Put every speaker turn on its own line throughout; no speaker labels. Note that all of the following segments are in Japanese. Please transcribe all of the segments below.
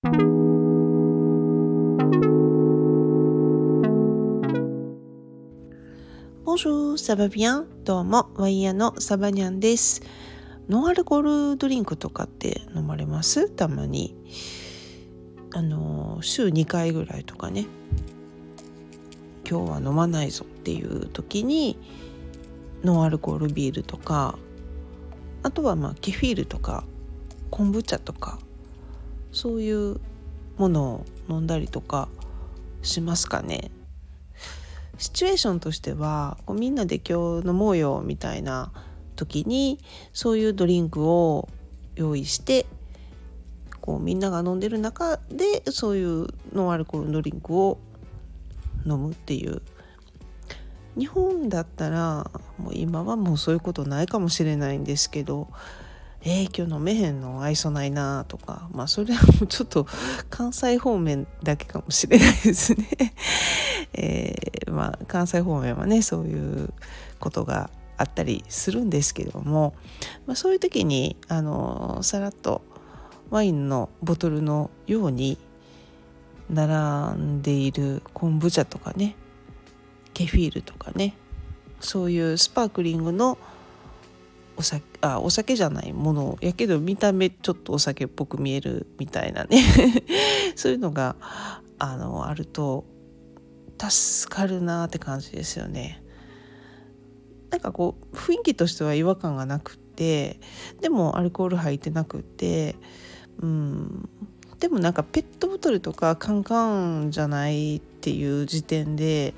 Bonjour, ça va bien? どうも、ワイヤのサバニャンです。ノンアルコールドリンクとかって飲まれます？たまに。週2回ぐらいとかね。今日は飲まないぞっていう時に、ノンアルコールビールとか、あとはケフィールとか、昆布茶とか、そういうものを飲んだりとかしますかね。シチュエーションとしてはみんなで今日飲もうよみたいな時にそういうドリンクを用意してみんなが飲んでる中でそういうノンアルコールドリンクを飲むっていう。日本だったらもう今はもうそういうことないかもしれないんですけど、今日飲めへんの愛想ないなとか、それはもうちょっと関西方面だけかもしれないですね。関西方面はねそういうことがあったりするんですけども、そういう時にさらっとワインのボトルのように並んでいる昆布茶とかね、ケフィールとかね、そういうスパークリングのお酒じゃないものやけど見た目ちょっとお酒っぽく見えるみたいなねそういうのがあると助かるなって感じですよね。なんか雰囲気としては違和感がなくって、でもアルコール入ってなくって、でもなんかペットボトルとかカンカンじゃないっていう時点で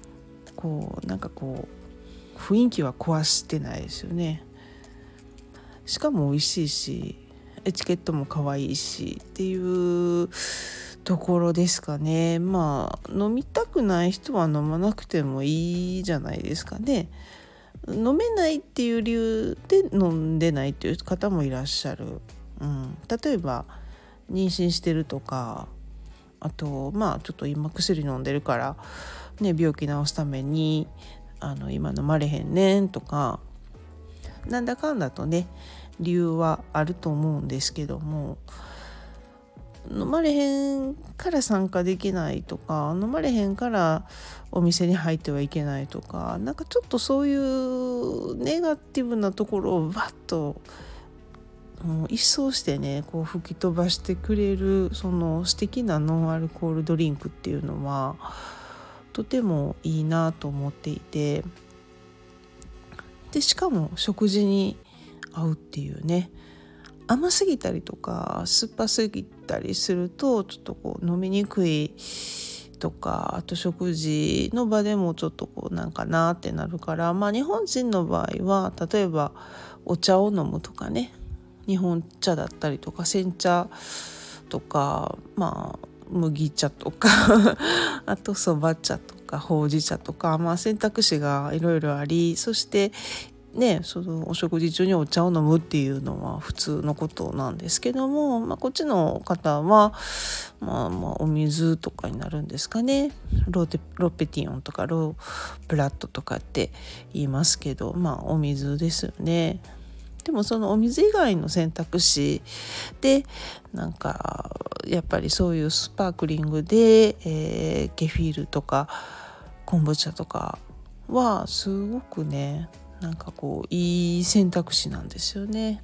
雰囲気は壊してないですよね。しかも美味しいしエチケットも可愛いしっていうところですかね。飲みたくない人は飲まなくてもいいじゃないですかね。飲めないっていう理由で飲んでないっていう方もいらっしゃる。例えば妊娠してるとか、あとちょっと今薬飲んでるからね、病気治すために今飲まれへんねんとか、なんだかんだとね理由はあると思うんですけども、飲まれへんから参加できないとか、飲まれへんからお店に入ってはいけないとか、なんかちょっとそういうネガティブなところをバッと一掃してね吹き飛ばしてくれるその素敵なノンアルコールドリンクっていうのはとてもいいなと思っていて、でしかも食事に合うっていうね。甘すぎたりとか酸っぱすぎたりするとちょっと飲みにくいとか、あと食事の場でもちょっとなんかなってなるから、日本人の場合は例えばお茶を飲むとかね、日本茶だったりとか煎茶とか麦茶とかあとそば茶とかほうじ茶とか、選択肢がいろいろあり、そしてね、そのお食事中にお茶を飲むっていうのは普通のことなんですけども、こっちの方はお水とかになるんですかね。ロペティオンとかローブラッドとかって言いますけど、お水ですよね。でもそのお水以外の選択肢でなんかやっぱりそういうスパークリングで、ケフィールとか昆布茶とかはすごくね、なんかいい選択肢なんですよね。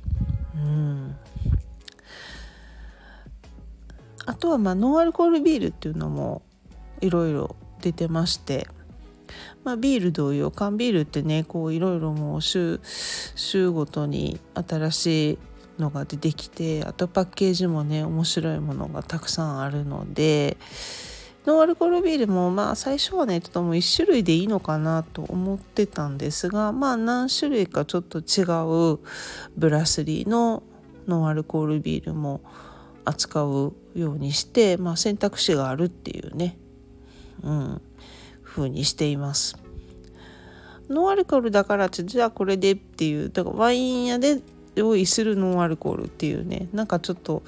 あとはノンアルコールビールっていうのもいろいろ出てまして、ビール同様缶ビールってねいろいろもう週ごとに新しいのが出てきて、あとパッケージもね面白いものがたくさんあるので、ノンアルコールビールも最初はねちょっともう1種類でいいのかなと思ってたんですが、何種類かちょっと違うブラスリーのノンアルコールビールも扱うようにして、選択肢があるっていうね、風にしています。ノンアルコールだからじゃあこれでっていう、だからワイン屋で用意するノンアルコールっていうね、なんかちょっと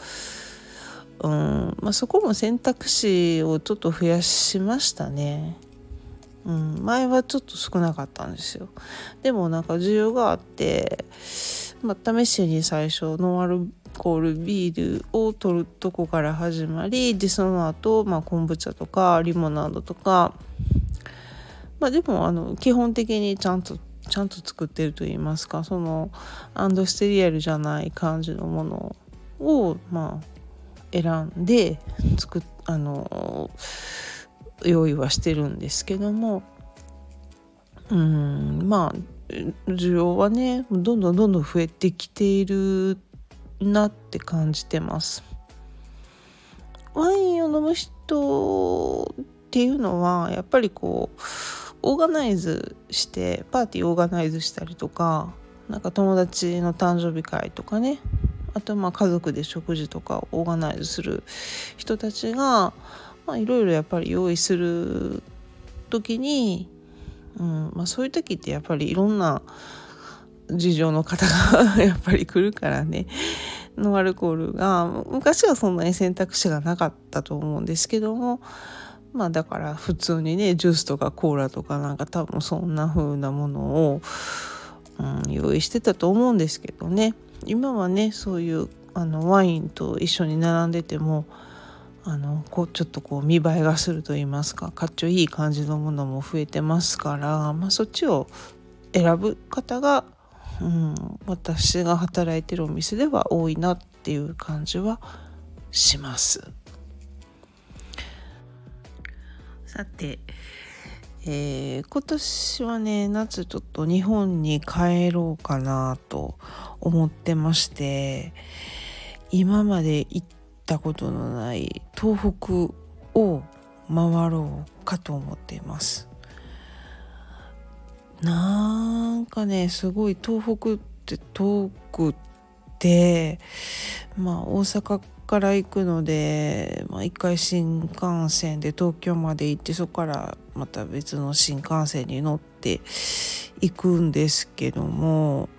そこも選択肢をちょっと増やしましたね。前はちょっと少なかったんですよ。でもなんか需要があって、試しに最初ノンアルコールビールを取るとこから始まり、でその後、昆布茶とかリモナードとか、でも基本的にちゃんと作ってると言いますか、そのアンドステリアルじゃない感じのものを選んで用意はしてるんですけども、需要はねどんどん増えてきているなって感じてます。ワインを飲む人っていうのはやっぱりオーガナイズしてパーティーオーガナイズしたりとか、なんか友達の誕生日会とかね、あと家族で食事とかをオーガナイズする人たちがいろいろやっぱり用意する時に、そういう時ってやっぱりいろんな事情の方がやっぱり来るからね、ノンアルコールが昔はそんなに選択肢がなかったと思うんですけども、だから普通にねジュースとかコーラとかなんか多分そんな風なものを、用意してたと思うんですけどね、今はねそういうワインと一緒に並んでてもちょっと見栄えがすると言いますか、かっちょいい感じのものも増えてますから、そっちを選ぶ方が、私が働いてるお店では多いなっていう感じはします。さて、今年はね夏ちょっと日本に帰ろうかなと思ってまして、今まで行ったことのない東北を回ろうかと思っています。なんかねすごい東北って遠くて、大阪から行くので、一回新幹線で東京まで行って、そこからまた別の新幹線に乗って行くんですけども、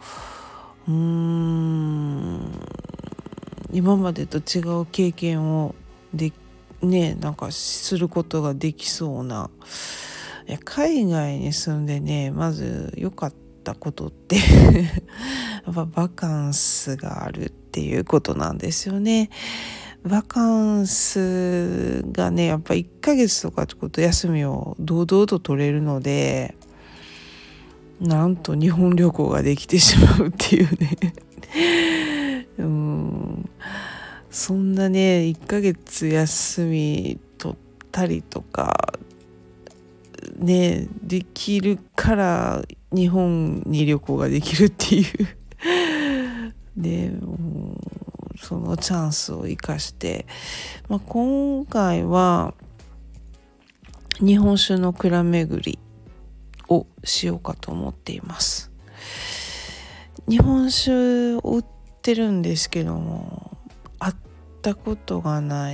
今までと違う経験をなんかすることができそうな。海外に住んでねまず良かったことってやっぱバカンスがあるっていうことなんですよね。バカンスがねやっぱ1ヶ月とかってこと休みを堂々と取れるので、なんと日本旅行ができてしまうっていうねそんなね1ヶ月休み取ったりとかねできるから日本に旅行ができるっていうでそのチャンスを生かして、今回は日本酒の蔵巡りをしようかと思っています。日本酒を売ってるんですけども会ったことがない、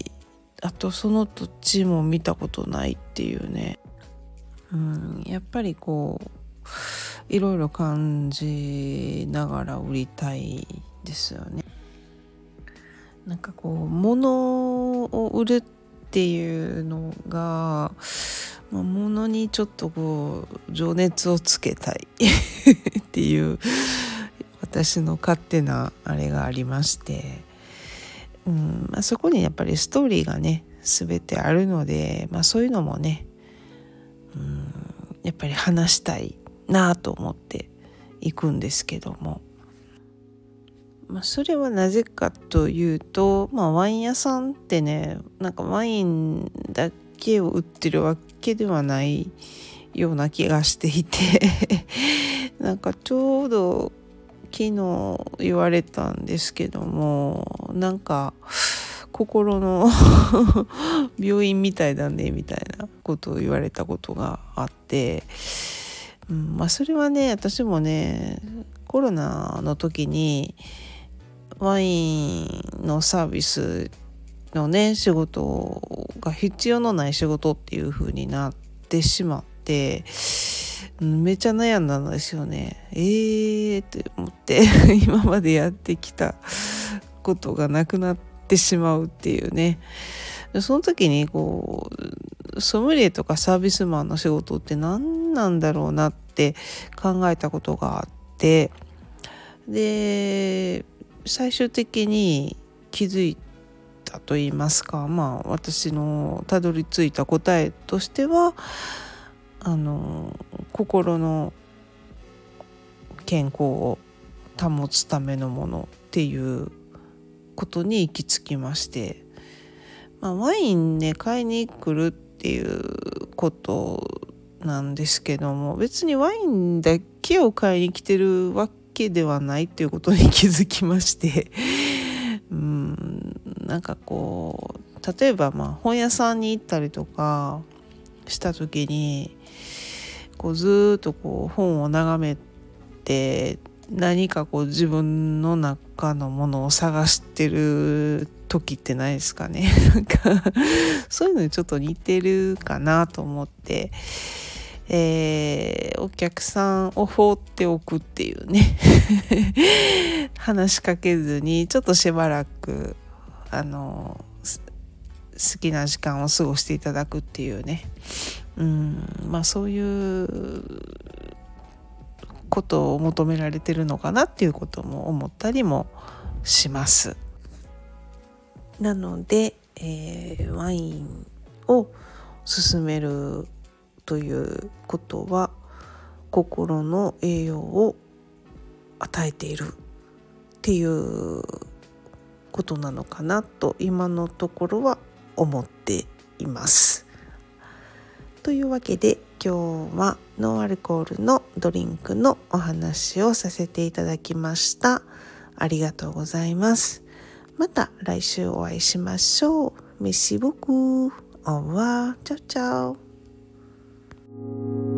あとその土地も見たことないっていうね、やっぱりいろいろ感じながら売りたいですよね。なんか物を売るっていうのが、物にちょっと情熱をつけたいっていう私の勝手なあれがありまして、そこにやっぱりストーリーがね全てあるので、そういうのもねやっぱり話したいなと思っていくんですけども、それはなぜかというと、ワイン屋さんってねなんかワインだけを売ってるわけではないような気がしていてなんかちょうど昨日言われたんですけども、なんか心の病院みたいだねみたいなことを言われたことがあって、それはね私もねコロナの時にワインのサービスのね仕事が必要のない仕事っていう風になってしまって、めっちゃ悩んだんですよね。って思って今までやってきたことがなくなってしまうっていうね。その時にソムリエとかサービスマンの仕事って何なんだろうなって考えたことがあって、で最終的に気づいたと言いますか、私のたどり着いた答えとしては心の健康を保つためのものっていうことに行き着きまして、ワインね買いに来るっていうことなんですけども、別にワインだけを買いに来てるわけではないっていうことに気づきましてなんかこう例えば本屋さんに行ったりとかした時にこうずっとこう本を眺めて何かこう自分の中のものを探してる時ってないですかね。なんかそういうのにちょっと似てるかなと思って、お客さんを放っておくっていうね話しかけずにちょっとしばらく好きな時間を過ごしていただくっていうね、そういうことを求められてるのかなっていうことも思ったりもします。なので、ワインを勧めるということは心の栄養を与えているっていうことなのかなと今のところは思っています。というわけで今日はノンアルコールのドリンクのお話をさせていただきました。ありがとうございます。また来週お会いしましょう。Merci beaucoup. Au revoir. Ciao ciao.